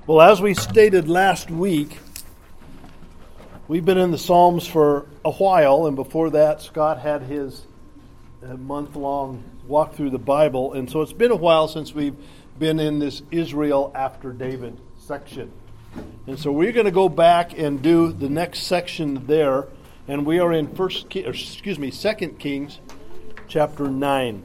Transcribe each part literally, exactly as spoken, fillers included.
Well, as we stated last week, we've been in the Psalms for a while, and before that, Scott had his uh, month-long walk through the Bible, and so it's been a while since we've been in this Israel after David section. And so we're going to go back and do the next section there, and we are in First, Ki- or excuse me, Second Kings, chapter nine.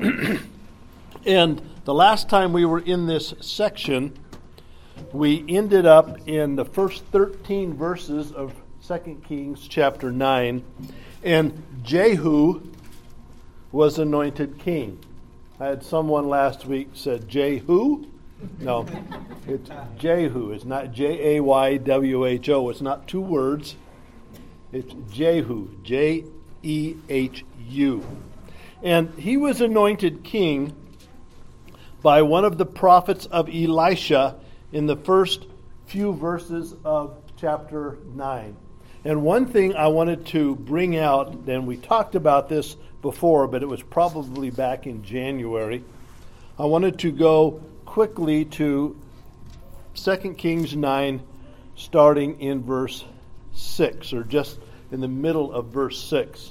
And the last time we were in this section, we ended up in the first thirteen verses of Second Kings chapter nine, and Jehu was anointed king. I had someone last week said Jehu. No, it's Jehu. It's not J A Y W H O. It's not two words. It's Jehu, J E H U. And he was anointed king by one of the prophets of Elisha in the first few verses of chapter nine. And one thing I wanted to bring out, and we talked about this before, but it was probably back in January. I wanted to go quickly to Second Kings nine, starting in verse six, or just in the middle of verse six.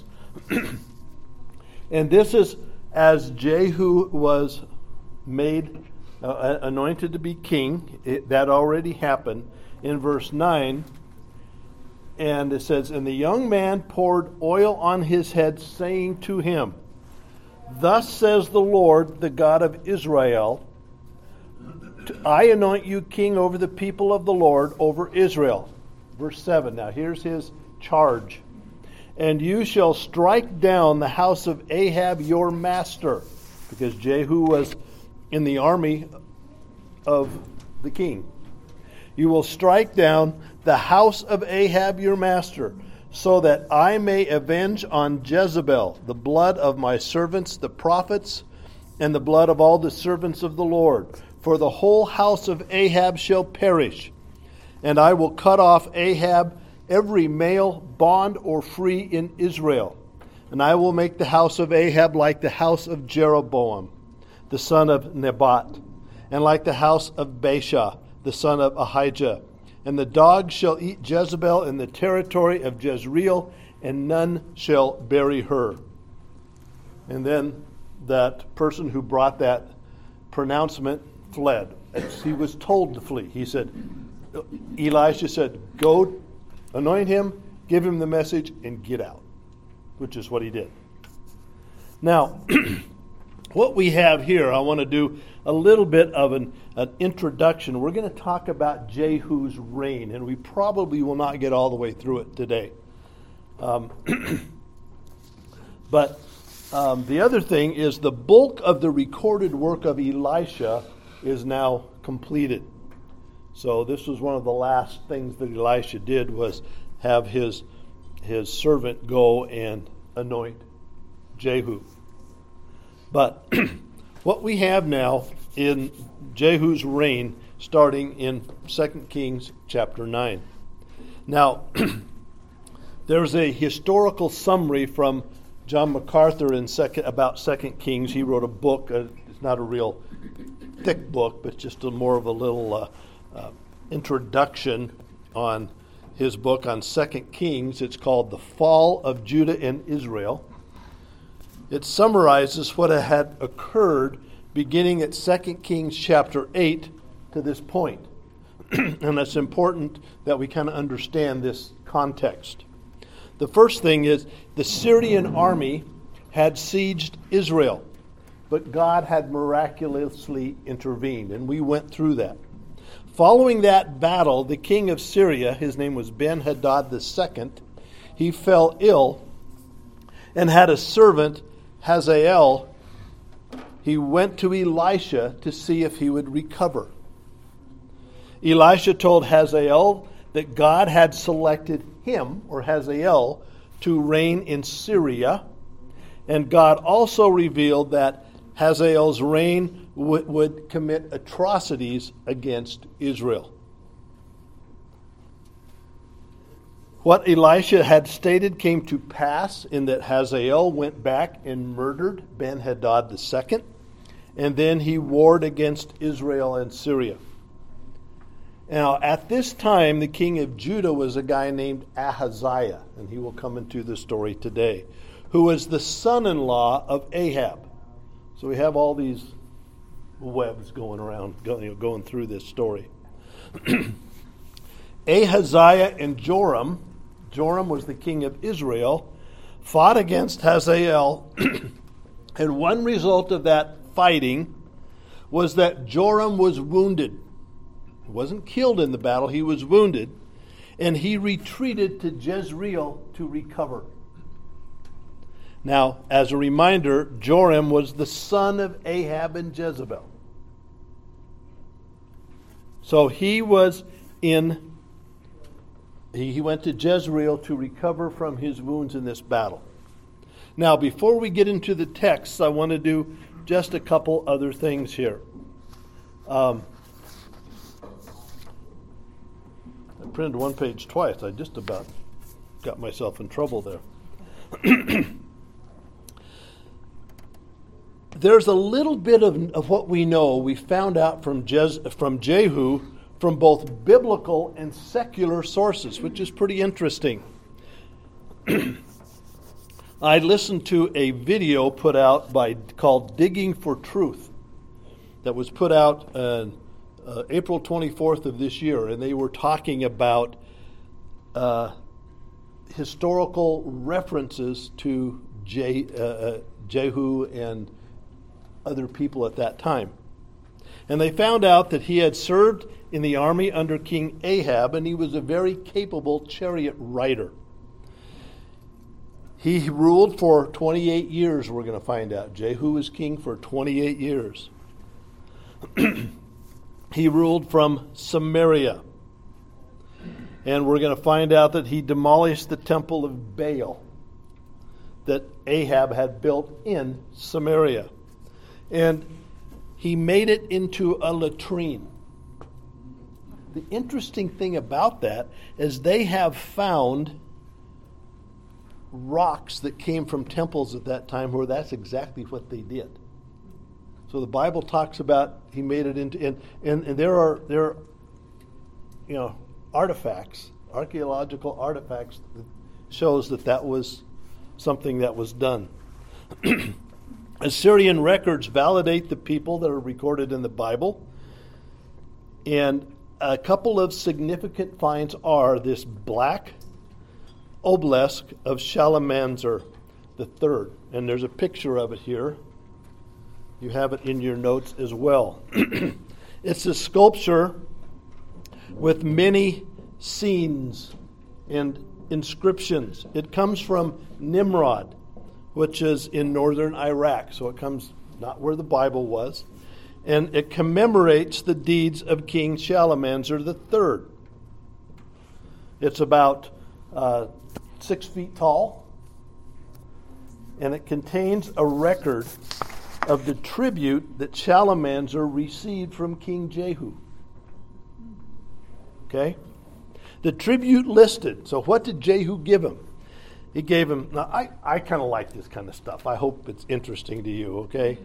And this is as Jehu was made Uh, anointed to be king. It, that already happened in verse nine. And it says, "And the young man poured oil on his head, saying to him, Thus says the Lord, the God of Israel, I anoint you king over the people of the Lord, over Israel." Verse seven. Now here's his charge. "And you shall strike down the house of Ahab your master," because Jehu was in the army of the king. "You will strike down the house of Ahab your master, so that I may avenge on Jezebel the blood of my servants the prophets, and the blood of all the servants of the Lord. For the whole house of Ahab shall perish, and I will cut off Ahab every male, bond or free in Israel. And I will make the house of Ahab like the house of Jeroboam, the son of Nebat, and like the house of Baasha, the son of Ahijah. And the dogs shall eat Jezebel in the territory of Jezreel, and none shall bury her." And then that person who brought that pronouncement fled. He was told to flee. He said, Elisha said, "Go anoint him, give him the message, and get out," which is what he did. Now, what we have here, I want to do a little bit of an, an introduction. We're going to talk about Jehu's reign, and we probably will not get all the way through it today. Um, but um, the other thing is the bulk of the recorded work of Elisha is now completed. So this was one of the last things that Elisha did, was have his his servant go and anoint Jehu. But what we have now in Jehu's reign, starting in Second Kings chapter nine. Now, there's a historical summary from John MacArthur in second, about Second Kings. He wrote a book. Uh, it's not a real thick book, but just a more of a little uh, uh, introduction on his book on Second Kings. It's called The Fall of Judah and Israel. It summarizes what had occurred beginning at Second Kings chapter eight to this point. And it's important that we kind of understand this context. The first thing is the Syrian army had sieged Israel, but God had miraculously intervened, and we went through that. Following that battle, the king of Syria, his name was Ben-Hadad the Second, he fell ill and had a servant, Hazael. He went to Elisha to see if he would recover. Elisha told Hazael that God had selected him, or Hazael, to reign in Syria, and God also revealed that Hazael's reign w- would commit atrocities against Israel. What Elisha had stated came to pass in that Hazael went back and murdered Ben-Hadad the Second, and then he warred against Israel and Syria. Now, at this time, the king of Judah was a guy named Ahaziah, and he will come into the story today, who was the son-in-law of Ahab. So we have all these webs going around, going, going through this story. Ahaziah and Joram, Joram was the king of Israel, fought against Hazael, and one result of that fighting was that Joram was wounded. He wasn't killed in the battle, he was wounded, and he retreated to Jezreel to recover. Now, as a reminder, Joram was the son of Ahab and Jezebel. So he was in, he went to Jezreel to recover from his wounds in this battle. Now, before we get into the text, I want to do just a couple other things here. Um, I printed one page twice. I just about got myself in trouble there. There's a little bit of, of what we know we found out from, Jez, from Jehu from both biblical and secular sources, which is pretty interesting. I listened to a video put out by called Digging for Truth that was put out uh, uh, April twenty-fourth of this year, and they were talking about uh, historical references to Je- uh, uh, Jehu and other people at that time. And they found out that he had served in the army under King Ahab, and he was a very capable chariot rider. He ruled for twenty-eight years, we're going to find out. Jehu was king for twenty-eight years. He ruled from Samaria. And we're going to find out that he demolished the temple of Baal that Ahab had built in Samaria. And he made it into a latrine. The interesting thing about that is they have found rocks that came from temples at that time where that's exactly what they did. So the Bible talks about he made it into, and, and, and there are there are, you know, artifacts, archaeological artifacts that shows that that was something that was done. Assyrian records validate the people that are recorded in the Bible, and a couple of significant finds are this black obelisk of Shalmaneser the Third, and there's a picture of it here. You have it in your notes as well. It's a sculpture with many scenes and inscriptions. It comes from Nimrod, which is in northern Iraq, so it comes not where the Bible was, and it commemorates the deeds of King Shalmaneser the Third. It's about uh, six feet tall, and it contains a record of the tribute that Shalmaneser received from King Jehu. Okay? The tribute listed. So what did Jehu give him? He gave him, now I, I kind of like this kind of stuff. I hope it's interesting to you, okay?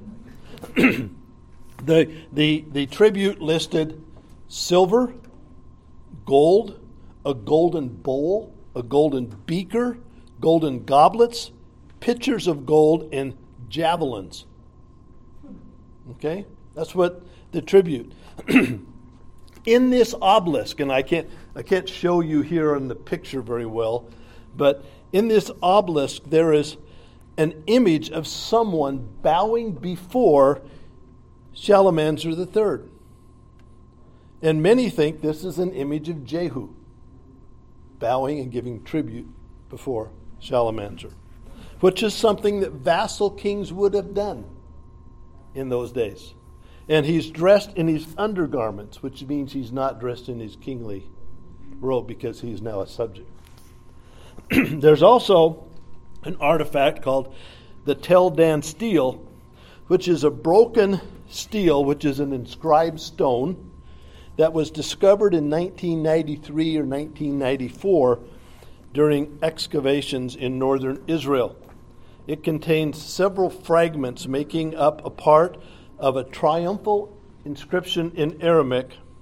the, the, the tribute listed silver, gold, a golden bowl, a golden beaker, golden goblets, pitchers of gold, and javelins. Okay? That's what the tribute. In this obelisk, and I can't I can't show you here in the picture very well, but in this obelisk there is an image of someone bowing before Shalmaneser the Third. And many think this is an image of Jehu, bowing and giving tribute before Shalmaneser, which is something that vassal kings would have done in those days. And he's dressed in his undergarments, which means he's not dressed in his kingly robe because he's now a subject. There's also an artifact called the Tel Dan stele, which is a broken stele, which is an inscribed stone that was discovered in nineteen ninety-three or nineteen ninety-four during excavations in northern Israel. It contains several fragments making up a part of a triumphal inscription in Aramaic,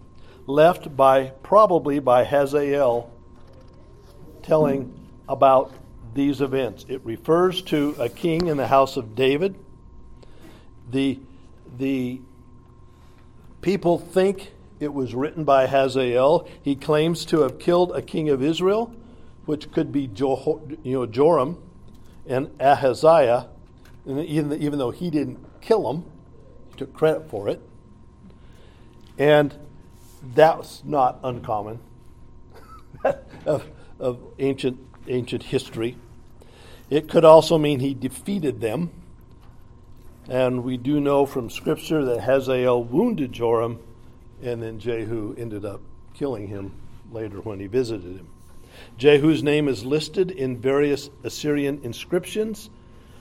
left by probably by Hazael telling about these events. It refers to a king in the house of David. The the people think it was written by Hazael. He claims to have killed a king of Israel, which could be jo- you know Joram and Ahaziah, and even, even though he didn't kill him, he took credit for it. And that's not uncommon of, of ancient ancient history. It could also mean he defeated them. And we do know from Scripture that Hazael wounded Joram, and then Jehu ended up killing him later when he visited him. Jehu's name is listed in various Assyrian inscriptions.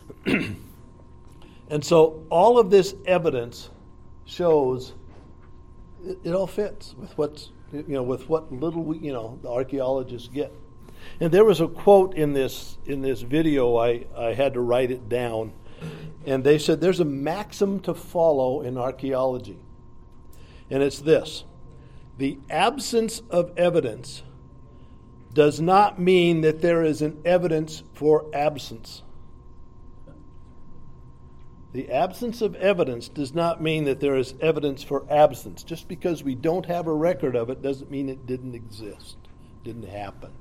And so all of this evidence shows it, it all fits with what's you know with what little we, you know the archaeologists get. And there was a quote in this in this video. I, I had to write it down. And they said there's a maxim to follow in archaeology. And it's this: the absence of evidence does not mean that there is an evidence for absence. The absence of evidence does not mean that there is evidence for absence. Just because we don't have a record of it doesn't mean it didn't exist, didn't happen.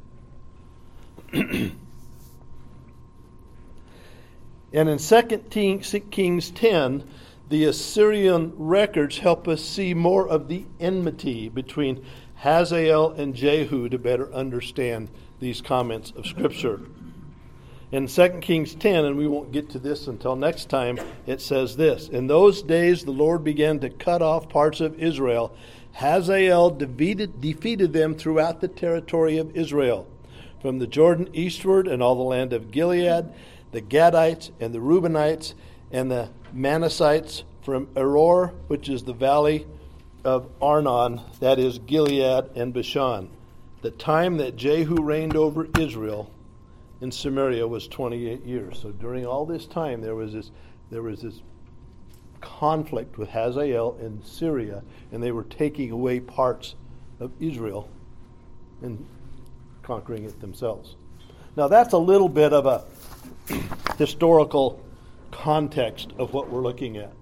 And in Second Kings ten, the Assyrian records help us see more of the enmity between Hazael and Jehu to better understand these comments of Scripture. In Second Kings ten, and we won't get to this until next time, it says this: in those days the Lord began to cut off parts of Israel. Hazael defeated, defeated them throughout the territory of Israel, from the Jordan eastward and all the land of Gilead, the Gadites and the Reubenites and the Manassites from Eror, which is the valley of Arnon, that is Gilead and Bashan. The time that Jehu reigned over Israel in Samaria was twenty-eight years. So during all this time, there was this there was this conflict with Hazael in Syria, and they were taking away parts of Israel and conquering it themselves. Now that's a little bit of a historical context of what we're looking at.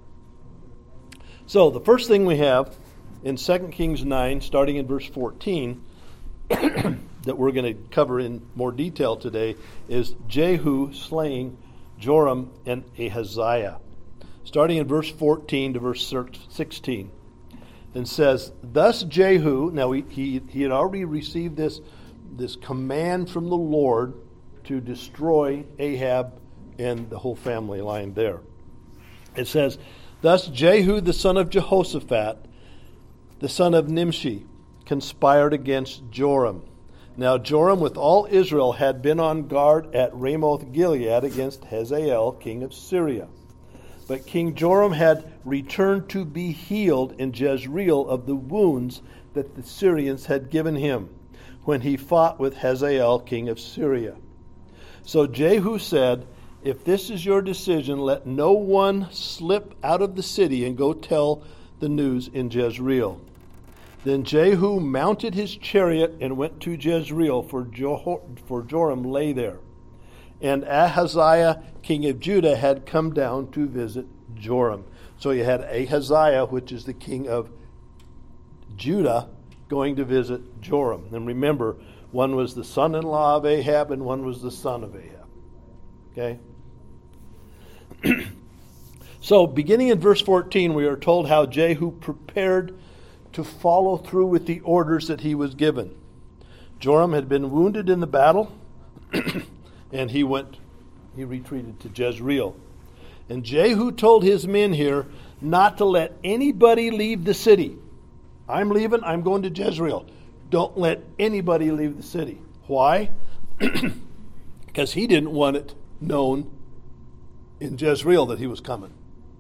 So the first thing we have in Second Kings nine, starting in verse fourteen, that we're going to cover in more detail today, is Jehu slaying Joram and Ahaziah. Starting in verse fourteen to verse sixteen. And says, thus Jehu, now he, he, he had already received this, this command from the Lord to destroy Ahab and the whole family line there. It says, thus Jehu the son of Jehoshaphat, the son of Nimshi, conspired against Joram. Now Joram with all Israel had been on guard at Ramoth Gilead against Hazael, king of Syria. But King Joram had returned to be healed in Jezreel of the wounds that the Syrians had given him when he fought with Hazael, king of Syria. So Jehu said, if this is your decision, let no one slip out of the city and go tell the news in Jezreel. Then Jehu mounted his chariot and went to Jezreel, for, Jo- for Joram lay there. And Ahaziah, king of Judah, had come down to visit Joram. So you had Ahaziah, which is the king of Judah, going to visit Joram. And remember, one was the son-in-law of Ahab and one was the son of Ahab. Okay? So, beginning in verse fourteen, we are told how Jehu prepared to follow through with the orders that he was given. Joram had been wounded in the battle, and he went, he retreated to Jezreel. And Jehu told his men here not to let anybody leave the city. I'm leaving, I'm going to Jezreel. Don't let anybody leave the city. Why? Because he didn't want it known in Jezreel that he was coming.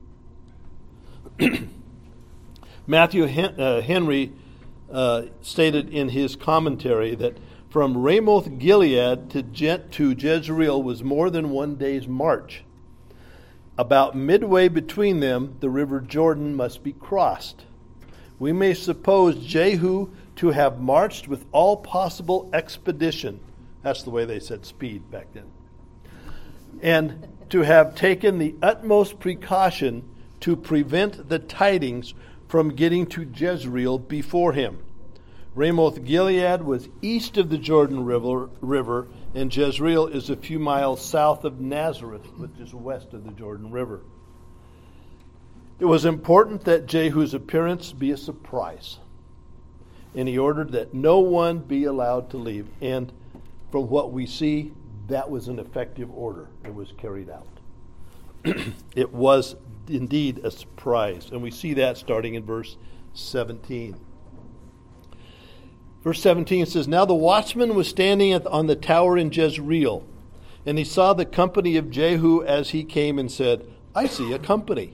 Matthew Henry uh, stated in his commentary that from Ramoth Gilead to, Je- to Jezreel was more than one day's march. About midway between them, the river Jordan must be crossed. we may suppose Jehu to have marched with all possible expedition. That's the way they said speed back then. And to have taken the utmost precaution to prevent the tidings from getting to Jezreel before him. Ramoth Gilead was east of the Jordan River, river, and Jezreel is a few miles south of Nazareth, which is west of the Jordan River. It was important that Jehu's appearance be a surprise, and he ordered that no one be allowed to leave. And from what we see, that was an effective order. It was carried out. It was indeed a surprise, and we see that starting in verse seventeen. Verse seventeen says, Now the watchman was standing at, on the tower in Jezreel, and he saw the company of Jehu as he came and said, I see a company.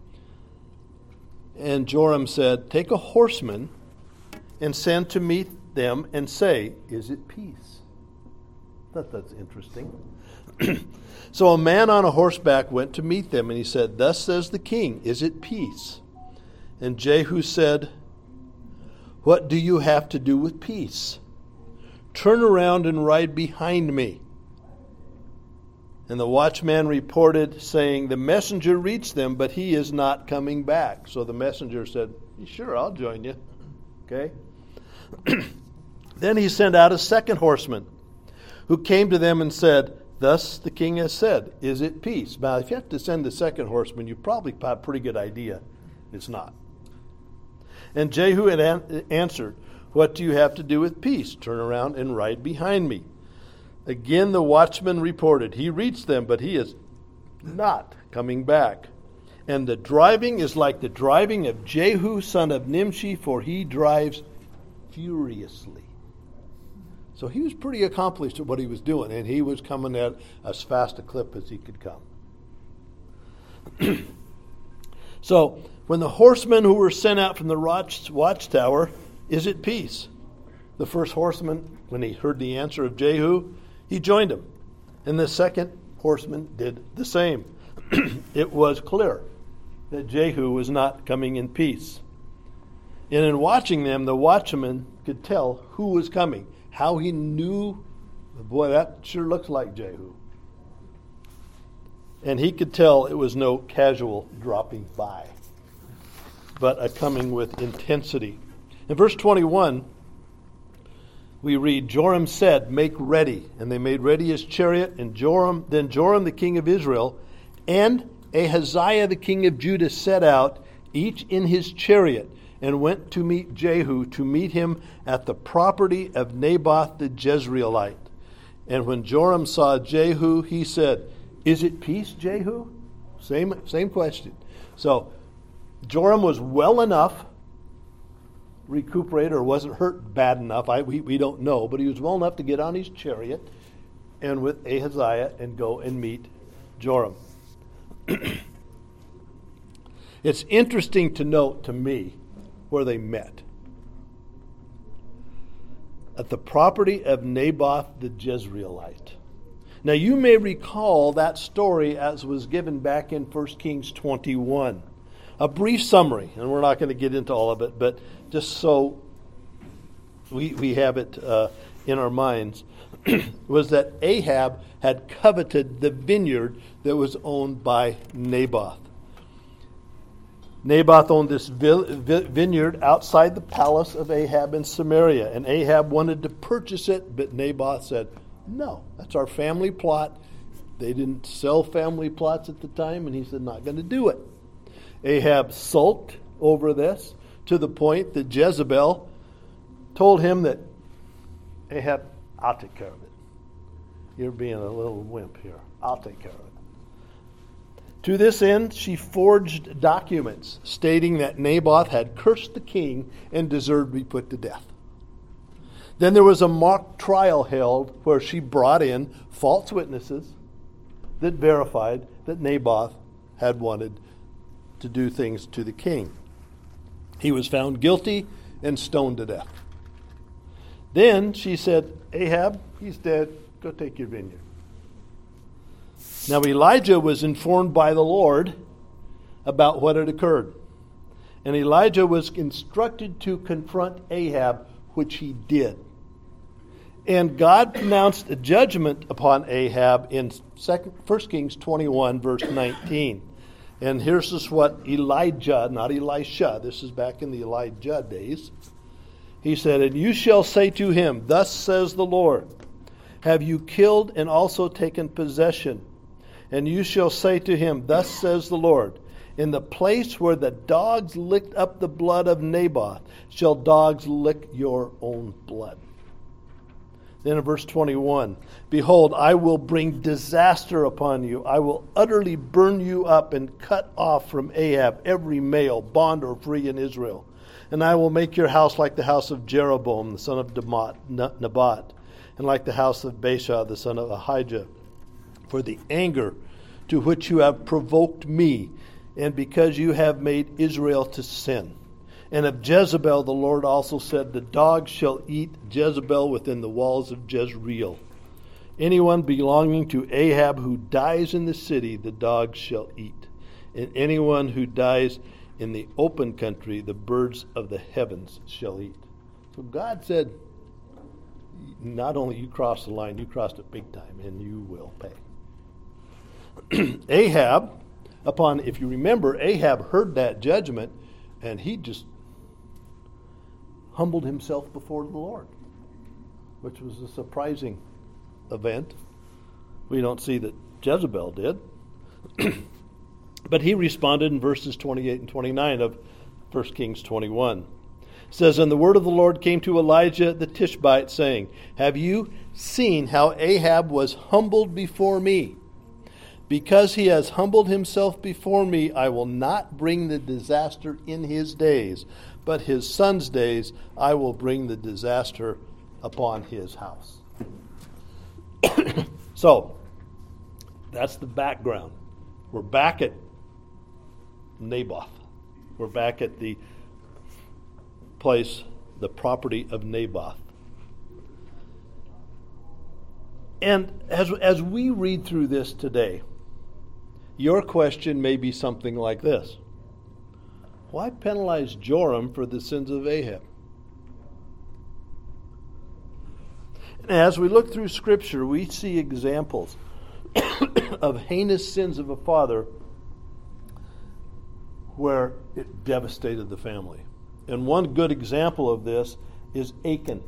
And Joram said, Take a horseman and send to meet them and say, Is it peace? I thought that's interesting. So a man on a horseback went to meet them, and he said, Thus says the king, Is it peace? And Jehu said, What do you have to do with peace? Turn around and ride behind me. And the watchman reported, saying, The messenger reached them, but he is not coming back. So the messenger said, Sure, I'll join you. Okay? Then he sent out a second horseman, who came to them and said, Thus the king has said, Is it peace? Now, if you have to send the second horseman, you probably have a pretty good idea it's not. And Jehu had an- answered, What do you have to do with peace? Turn around and ride behind me. Again the watchman reported, He reached them, but he is not coming back. And the driving is like the driving of Jehu, son of Nimshi, for he drives furiously. So he was pretty accomplished at what he was doing, and he was coming at as fast a clip as he could come. So when the horsemen who were sent out from the watch, watchtower, is it peace? The first horseman, when he heard the answer of Jehu, he joined him. And the second horseman did the same. It was clear that Jehu was not coming in peace. And in watching them, the watchman could tell who was coming. How he knew, boy, that sure looks like Jehu. And he could tell it was no casual dropping by, but a coming with intensity. In verse twenty-one, we read, Joram said, Make ready. And they made ready his chariot, and Joram, then Joram the king of Israel, and Ahaziah the king of Judah set out, each in his chariot, and went to meet Jehu, to meet him at the property of Naboth the Jezreelite. And when Joram saw Jehu, he said, Is it peace, Jehu? Same, same question. So Joram was well enough recuperated, or wasn't hurt bad enough. I, we, we don't know, but he was well enough to get on his chariot and with Ahaziah and go and meet Joram. It's interesting to note to me where they met. At the property of Naboth the Jezreelite. Now you may recall that story as was given back in First Kings twenty-one. A brief summary, and we're not going to get into all of it, but just so we, we have it uh, in our minds, was that Ahab had coveted the vineyard that was owned by Naboth. Naboth owned this vineyard outside the palace of Ahab in Samaria, and Ahab wanted to purchase it, but Naboth said, no, that's our family plot. They didn't sell family plots at the time, and he said, not going to do it. Ahab sulked over this to the point that Jezebel told him that, Ahab, I'll take care of it. You're being a little wimp here. I'll take care of it. To this end, she forged documents stating that Naboth had cursed the king and deserved to be put to death. Then there was a mock trial held where she brought in false witnesses that verified that Naboth had wanted to do things to the king. He was found guilty and stoned to death. Then she said, Ahab, he's dead. Go take your vineyard. Now Elijah was informed by the Lord about what had occurred. And Elijah was instructed to confront Ahab, which he did. And God pronounced a judgment upon Ahab in First Kings twenty-one, verse nineteen. And here's just what Elijah, not Elisha, this is back in the Elijah days. He said, "And you shall say to him, Thus says the Lord, Have you killed and also taken possession? And you shall say to him, Thus says the Lord, In the place where the dogs licked up the blood of Naboth, shall dogs lick your own blood." Then in verse twenty-one, "Behold, I will bring disaster upon you. I will utterly burn you up and cut off from Ahab every male, bond or free in Israel. And I will make your house like the house of Jeroboam, the son of Nebat, and like the house of Baasha, the son of Ahijah. For the anger to which you have provoked me, and because you have made Israel to sin. And of Jezebel the Lord also said, The dogs shall eat Jezebel within the walls of Jezreel. Anyone belonging to Ahab who dies in the city, the dogs shall eat. And anyone who dies in the open country, the birds of the heavens shall eat." So God said, not only you crossed the line, you crossed it big time, and you will pay. Ahab, upon, if you remember, Ahab heard that judgment, and he just humbled himself before the Lord, which was a surprising event. We don't see that Jezebel did. But he responded in verses twenty-eight and twenty-nine of First Kings twenty-one. It says, "And the word of the Lord came to Elijah the Tishbite, saying, Have you seen how Ahab was humbled before me? Because he has humbled himself before me, I will not bring the disaster in his days, but his son's days I will bring the disaster upon his house." So, that's the background. We're back at Naboth. We're back at the place, the property of Naboth. And as, as we read through this today, your question may be something like this: why penalize Joram for the sins of Ahab? And as we look through Scripture, we see examples of heinous sins of a father where it devastated the family. And one good example of this is Achan.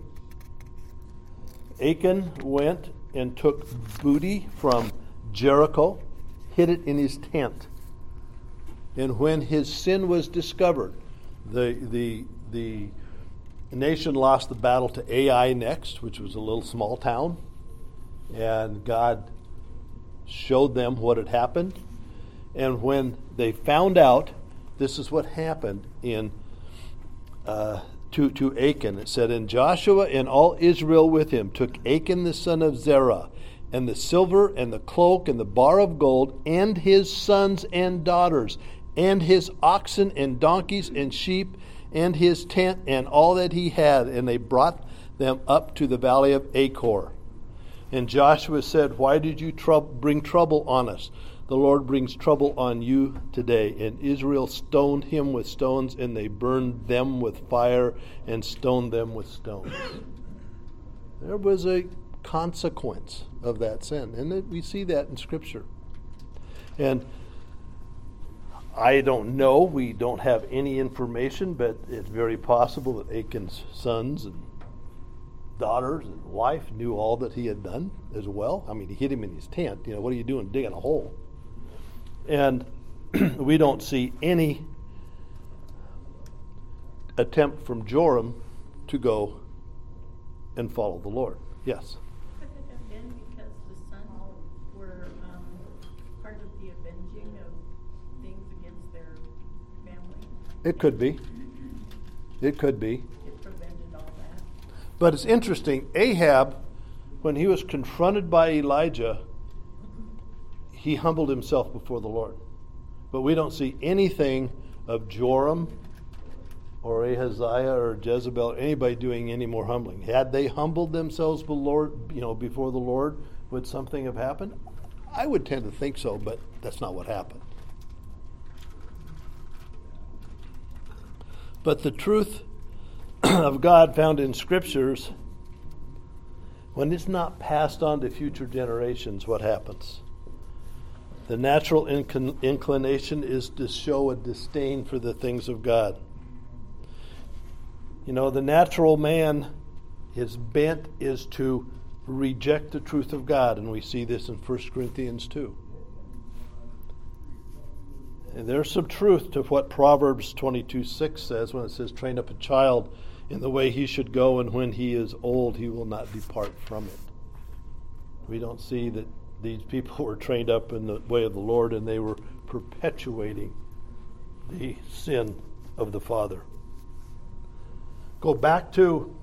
Achan went and took booty from Jericho, hid it in his tent. And when his sin was discovered, the the the nation lost the battle to Ai next, which was a little small town, and God showed them what had happened. And when they found out, this is what happened in uh, to to Achan. It said, "And Joshua and all Israel with him took Achan the son of Zerah, and the silver and the cloak and the bar of gold, and his sons and daughters, and his oxen and donkeys and sheep, and his tent and all that he had, and they brought them up to the valley of Achor. And Joshua said, Why did you trou- bring trouble on us? The Lord brings trouble on you today. And Israel stoned him with stones, and they burned them with fire and stoned them with stones." There was a consequence of that sin, and we see that in Scripture. And I don't know, we don't have any information, but it's very possible that Achan's sons and daughters and wife knew all that he had done as well. I mean, he hid him in his tent. You know, what are you doing digging a hole? And we don't see any attempt from Joram to go and follow the Lord. Yes? Could it have been because the sons were um, part of the avenging of things against their family? It could be. It could be. It prevented all that. But it's interesting, Ahab, when he was confronted by Elijah, he humbled himself before the Lord. But we don't see anything of Joram or Ahaziah or Jezebel or anybody doing any more humbling. Had they humbled themselves before the Lord, you know, before the Lord, would something have happened? I would tend to think so, but that's not what happened. But the truth of God found in Scriptures, when it's not passed on to future generations, what happens? The natural inclin- inclination is to show a disdain for the things of God. You know, the natural man, his bent is to reject the truth of God, and we see this in First Corinthians two. And there's some truth to what Proverbs twenty-two six says when it says, train up a child in the way he should go, and when he is old, he will not depart from it. We don't see that these people were trained up in the way of the Lord, and they were perpetuating the sin of the father. Go back to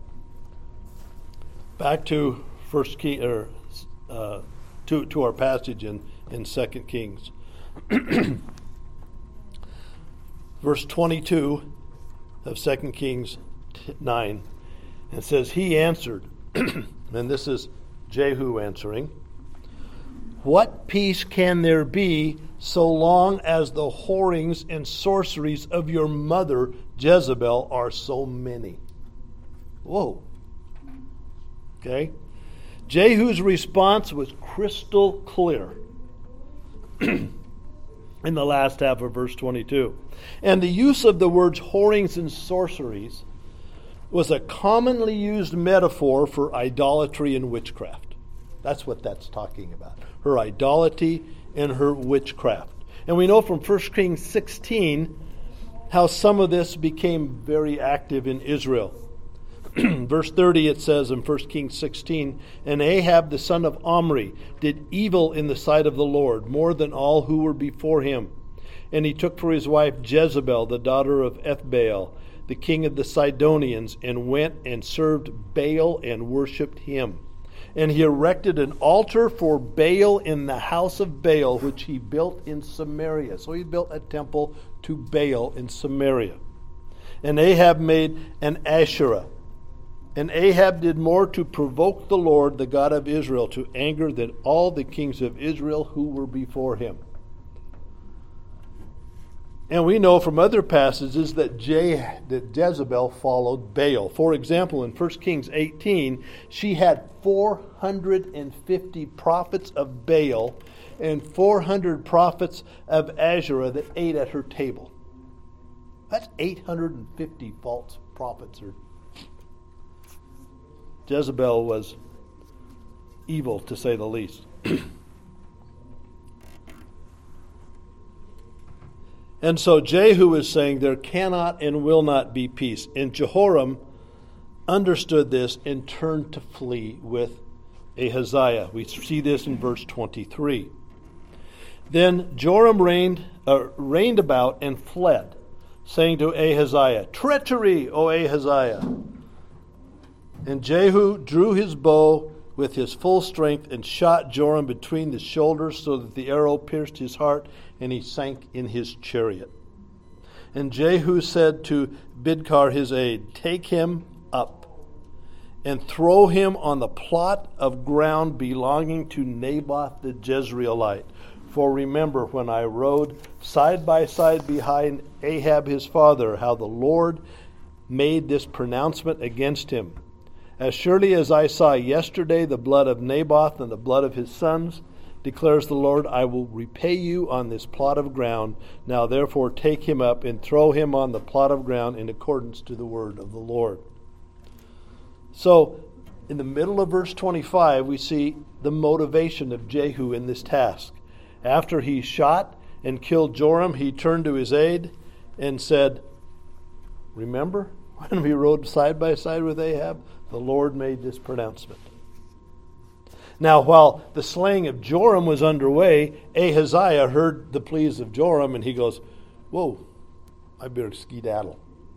back to First King or uh, to to our passage in in Second Kings, verse twenty-two of Second Kings nine. It says, he answered, and this is Jehu answering, what peace can there be so long as the whorings and sorceries of your mother Jezebel are so many? Whoa. Okay. Jehu's response was crystal clear in the last half of verse twenty-two. And the use of the words whorings and sorceries was a commonly used metaphor for idolatry and witchcraft. That's what that's talking about. Her idolatry and her witchcraft. And we know from First Kings sixteen how some of this became very active in Israel. Verse thirty, it says in First Kings sixteen, and Ahab the son of Omri did evil in the sight of the Lord, more than all who were before him. And he took for his wife Jezebel, the daughter of Ethbaal, the king of the Sidonians, and went and served Baal and worshipped him. And he erected an altar for Baal in the house of Baal, which he built in Samaria. So he built a temple to Baal in Samaria. And Ahab made an Asherah. And Ahab did more to provoke the Lord, the God of Israel, to anger than all the kings of Israel who were before him. And we know from other passages that, Je- that Jezebel followed Baal. For example, in First Kings eighteen, she had four hundred fifty prophets of Baal and four hundred prophets of Asherah that ate at her table. That's eight hundred fifty false prophets. Jezebel was evil, to say the least. And so Jehu is saying there cannot and will not be peace. And Jehoram understood this and turned to flee with Ahaziah. We see this in verse twenty-three. Then Joram reigned, uh, reigned about and fled, saying to Ahaziah, treachery, O Ahaziah! And Jehu drew his bow with his full strength and shot Joram between the shoulders, so that the arrow pierced his heart, and he sank in his chariot. And Jehu said to Bidkar his aide, take him up and throw him on the plot of ground belonging to Naboth the Jezreelite. For remember, when I rode side by side behind Ahab his father, how the Lord made this pronouncement against him. As surely as I saw yesterday the blood of Naboth and the blood of his sons, declares the Lord, I will repay you on this plot of ground. Now therefore take him up and throw him on the plot of ground in accordance to the word of the Lord. So, in the middle of verse twenty-five, we see the motivation of Jehu in this task. After he shot and killed Joram, he turned to his aide and said, remember when we rode side by side with Ahab? The Lord made this pronouncement. Now, while the slaying of Joram was underway, Ahaziah heard the pleas of Joram, and he goes, whoa, I better skedaddle.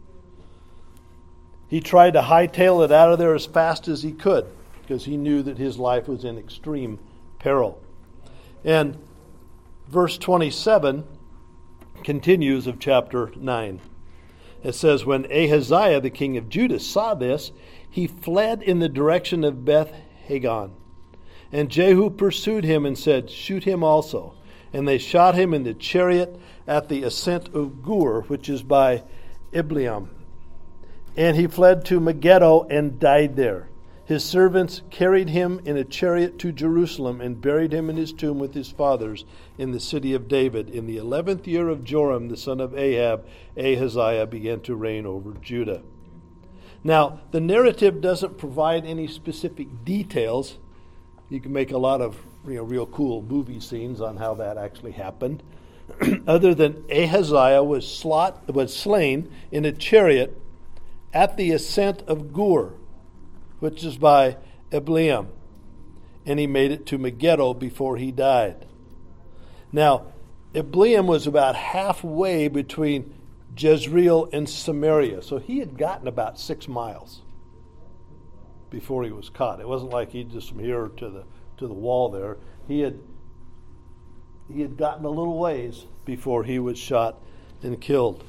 He tried to hightail it out of there as fast as he could, because he knew that his life was in extreme peril. And verse twenty-seven continues of chapter nine. It says, when Ahaziah, the king of Judah, saw this, he fled in the direction of Beth Hagan. And Jehu pursued him and said, shoot him also. And they shot him in the chariot at the ascent of Gur, which is by Ibleam. And he fled to Megiddo and died there. His servants carried him in a chariot to Jerusalem and buried him in his tomb with his fathers in the city of David. In the eleventh year of Joram, the son of Ahab, Ahaziah began to reign over Judah. Now, the narrative doesn't provide any specific details. You can make a lot of you know, real cool movie scenes on how that actually happened. Other than Ahaziah was, slot, was slain in a chariot at the ascent of Gur, which is by Ibleam, and he made it to Megiddo before he died. Now, Ibleam was about halfway between Jezreel and Samaria, so he had gotten about six miles before he was caught. It wasn't like he just from here to the to the wall there. He had he had gotten a little ways before he was shot and killed.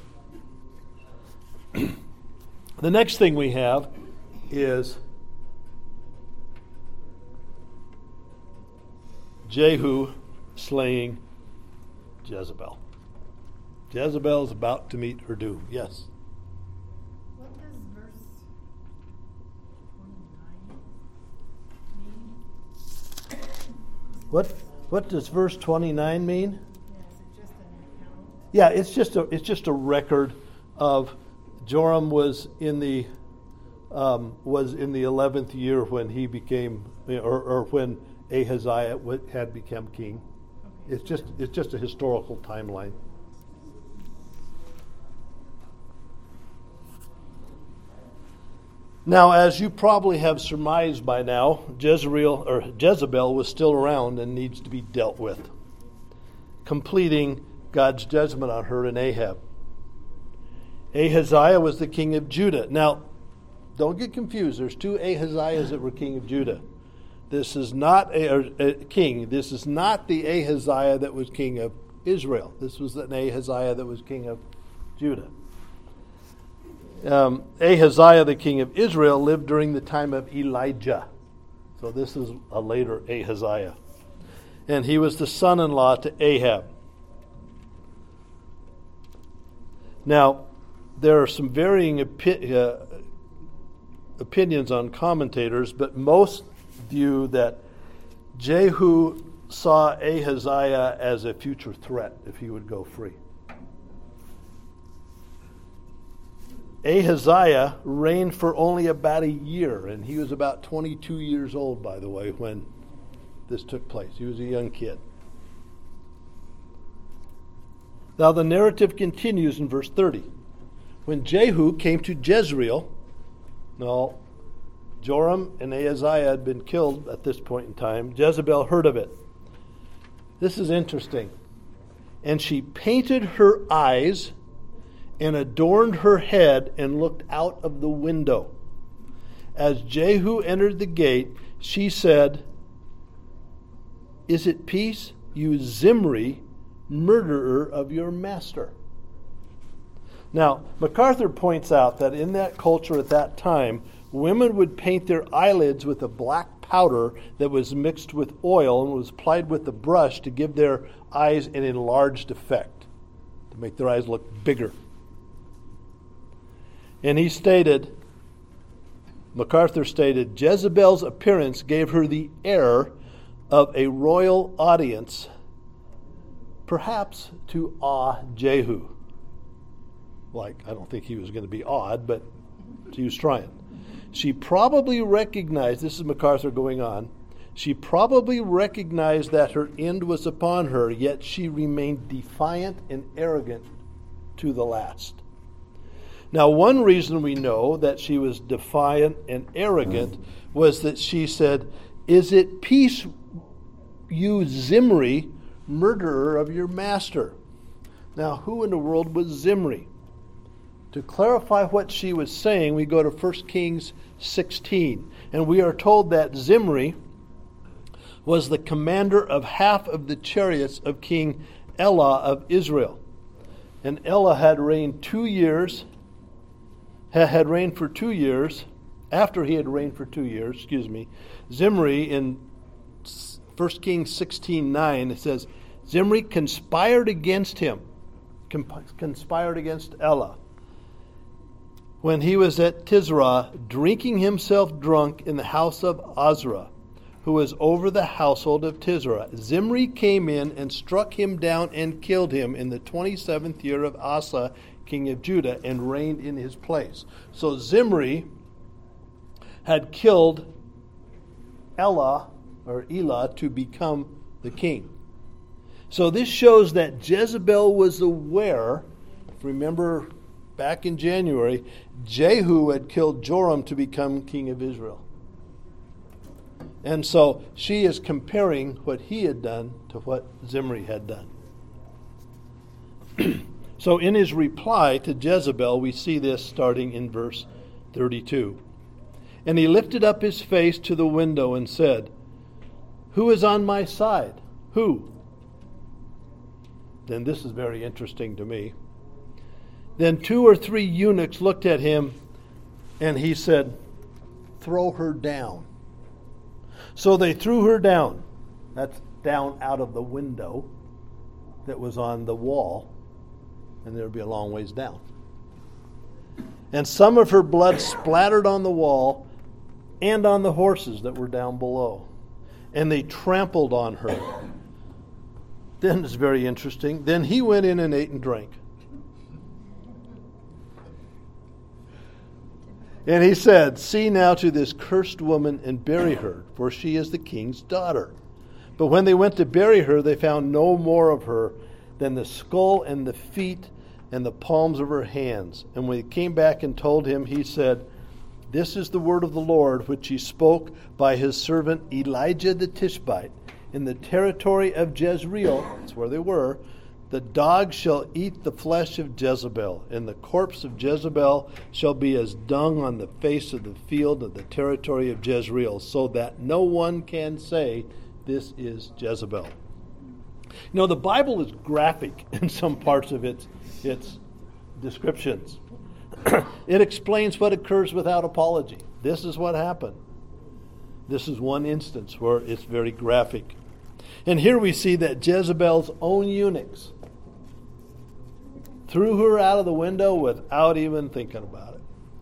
The next thing we have is Jehu slaying Jezebel. Jezebel is about to meet her doom. Yes? What does verse twenty-nine mean? What what does verse twenty-nine mean? Yeah, is it just an account? Yeah, it's just a it's just a record of Joram was in the um, was in the eleventh year when he became or, or when Ahaziah had become king. Okay. It's just it's just a historical timeline. Now, as you probably have surmised by now, Jezreel or Jezebel was still around and needs to be dealt with, completing God's judgment on her and Ahab. Ahaziah was the king of Judah. Now, don't get confused. There's two Ahaziahs that were king of Judah. This is not a, a king. This is not the Ahaziah that was king of Israel. This was an Ahaziah that was king of Judah. Um, Ahaziah, the king of Israel, lived during the time of Elijah. So this is a later Ahaziah. And he was the son-in-law to Ahab. Now, there are some varying opi- uh, opinions on commentators, but most view that Jehu saw Ahaziah as a future threat if he would go free. Ahaziah reigned for only about a year, and he was about twenty-two years old, by the way, when this took place. He was a young kid. Now the narrative continues in verse thirty. When Jehu came to Jezreel, no, Joram and Ahaziah had been killed at this point in time. Jezebel heard of it. This is interesting. And she painted her eyes and adorned her head and looked out of the window. As Jehu entered the gate, she said, "Is it peace, you Zimri, murderer of your master?" Now, MacArthur points out that in that culture at that time, women would paint their eyelids with a black powder that was mixed with oil and was applied with a brush to give their eyes an enlarged effect, to make their eyes look bigger. And he stated, MacArthur stated, Jezebel's appearance gave her the air of a royal audience, perhaps to awe Jehu. Like, I don't think he was going to be awed, but he was trying. She probably recognized, this is MacArthur going on, she probably recognized that her end was upon her, yet she remained defiant and arrogant to the last. Now, one reason we know that she was defiant and arrogant was that she said, "Is it peace, you Zimri, murderer of your master?" Now, who in the world was Zimri? To clarify what she was saying, we go to First Kings sixteen. And we are told that Zimri was the commander of half of the chariots of King Elah of Israel. And Elah had reigned two years, had reigned for two years, after he had reigned for two years, excuse me, Zimri in First Kings sixteen nine, it says, Zimri conspired against him, conspired against Elah. when he was at Tisra, drinking himself drunk in the house of Azra, who was over the household of Tisra, Zimri came in and struck him down and killed him in the twenty-seventh year of Asa, king of Judah, and reigned in his place. So Zimri had killed Elah, or Elah, to become the king. So this shows that Jezebel was aware. Remember, back in January, Jehu had killed Joram to become king of Israel. And so she is comparing what he had done to what Zimri had done. So in his reply to Jezebel, we see this starting in verse thirty-two. And he lifted up his face to the window and said, "Who is on my side? Who?" Then this is very interesting to me. Then two or three eunuchs looked at him, and he said, "Throw her down." So they threw her down. That's down out of the window that was on the wall, and there would be a long ways down. And some of her blood splattered on the wall and on the horses that were down below. And they trampled on her. Then it's very interesting. Then he went in and ate and drank. And he said, "See now to this cursed woman and bury her, for she is the king's daughter." But when they went to bury her, they found no more of her than the skull and the feet and the palms of her hands. And when he came back and told him, he said, "This is the word of the Lord, which he spoke by his servant Elijah the Tishbite. In the territory of Jezreel," that's where they were, "the dogs shall eat the flesh of Jezebel, and the corpse of Jezebel shall be as dung on the face of the field of the territory of Jezreel, so that no one can say, 'This is Jezebel.'" You know, the Bible is graphic in some parts of its, its descriptions. It explains what occurs without apology. This is what happened. This is one instance where it's very graphic. And here we see that Jezebel's own eunuchs threw her out of the window without even thinking about it.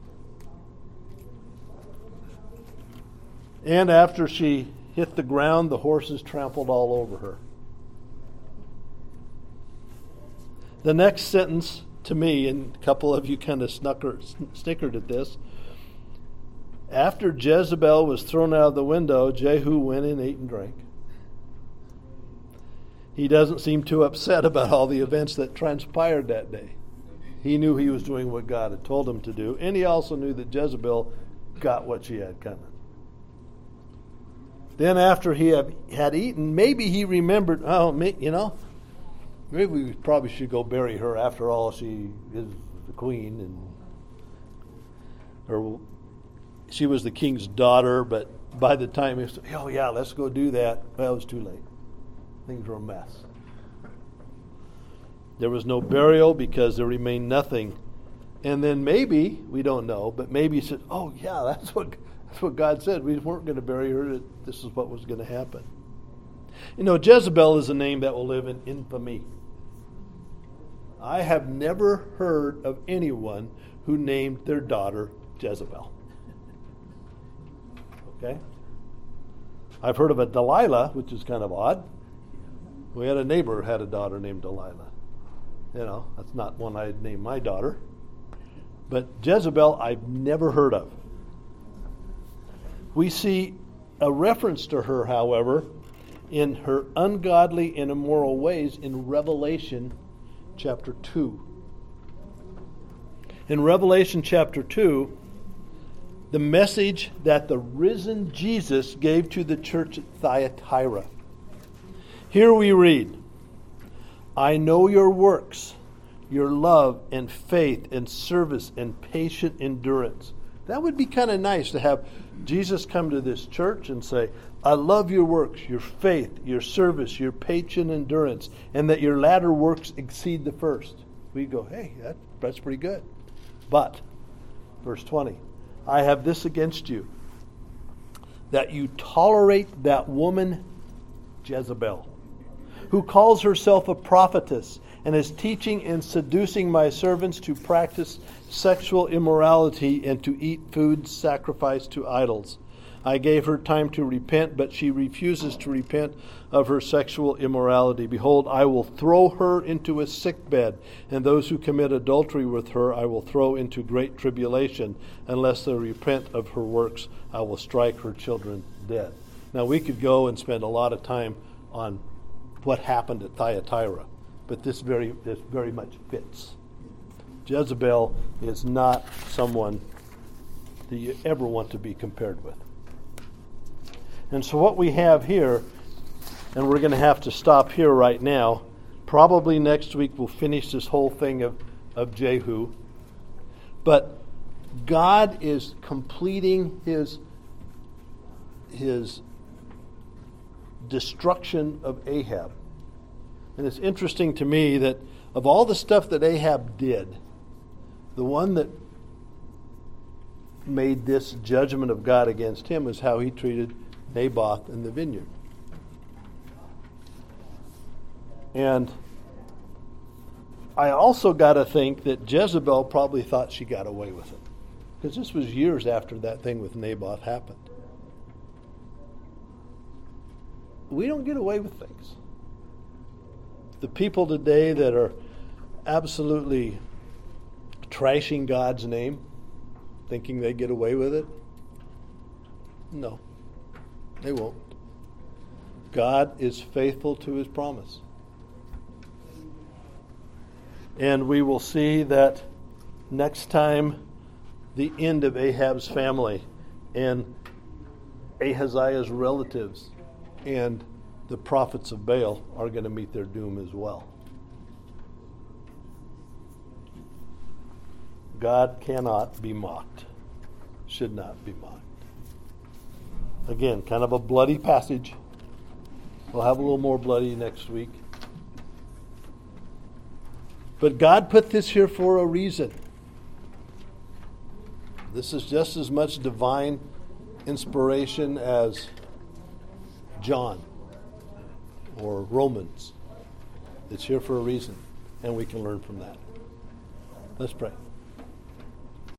And after she hit the ground, the horses trampled all over her. The next sentence to me, and a couple of you kind of snucker, snickered at this. After Jezebel was thrown out of the window, Jehu went and ate and drank. He doesn't seem too upset about all the events that transpired that day. He knew he was doing what God had told him to do, and he also knew that Jezebel got what she had coming. Then after he had, had eaten, maybe he remembered, oh, you know, maybe we probably should go bury her. After all, she is the queen, and or she was the king's daughter, but by the time he said, oh yeah, let's go do that, well, it was too late. Things were a mess. There was no burial because there remained nothing. And then maybe, we don't know, but maybe he said, oh yeah, that's what that's what God said. We weren't going to bury her. This is what was going to happen. You know, Jezebel is a name that will live in infamy. I have never heard of anyone who named their daughter Jezebel. Okay? I've heard of a Delilah, which is kind of odd. We had a neighbor who had a daughter named Delilah. You know, that's not one I'd name my daughter. But Jezebel, I've never heard of. We see a reference to her, however, in her ungodly and immoral ways in Revelation chapter two. In Revelation chapter two, the message that the risen Jesus gave to the church at Thyatira. Here we read, I know your works, your love and faith and service and patient endurance. That would be kind of nice to have Jesus come to this church and say, I love your works, your faith, your service, your patient endurance, and that your latter works exceed the first. We go, hey, that, that's pretty good. But, verse twenty, I have this against you, that you tolerate that woman Jezebel, who calls herself a prophetess and is teaching and seducing my servants to practice sexual immorality and to eat food sacrificed to idols. I gave her time to repent, but she refuses to repent of her sexual immorality. Behold, I will throw her into a sick bed, and those who commit adultery with her I will throw into great tribulation. Unless they repent of her works, I will strike her children dead. Now, we could go and spend a lot of time on what happened at Thyatira, but this very, this very much fits. Jezebel is not someone that you ever want to be compared with. And so what we have here, and we're going to have to stop here right now. Probably next week we'll finish this whole thing of, of Jehu. But God is completing his, his destruction of Ahab. And it's interesting to me that of all the stuff that Ahab did, the one that made this judgment of God against him is how he treated Naboth in the vineyard. And I also got to think that Jezebel probably thought she got away with it, because this was years after that thing with Naboth happened. We don't get away with things. The people today that are absolutely trashing God's name, thinking they get away with it, no. They won't. God is faithful to his promise. And we will see that next time the end of Ahab's family and Ahaziah's relatives and the prophets of Baal are going to meet their doom as well. God cannot be mocked. Should not be mocked. Again, kind of a bloody passage. We'll have a little more bloody next week. But God put this here for a reason. This is just as much divine inspiration as John or Romans. It's here for a reason, and we can learn from that. Let's pray.